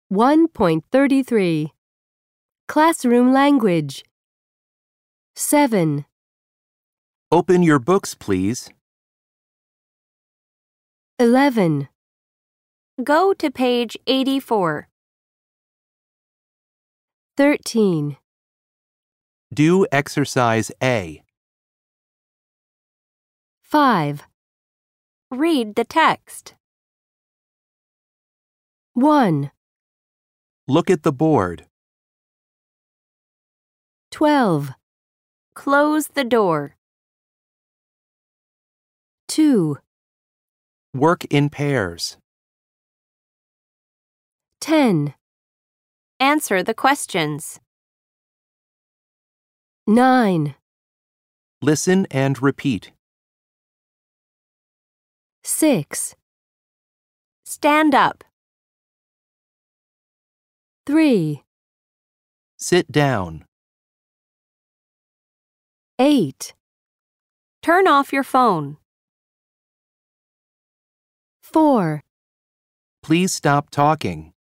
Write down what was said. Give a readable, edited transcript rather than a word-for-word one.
1.33 Classroom Language 7. Open your books, please. 11. Go to page 84. 13. Do exercise A. 5. Read the text. 1. Look at the board. 12. Close the door. 2. Work in pairs. 10. Answer the questions. 9. Listen and repeat. 6. Stand up. 3. Sit down. 8. Turn off your phone. 4. Please stop talking.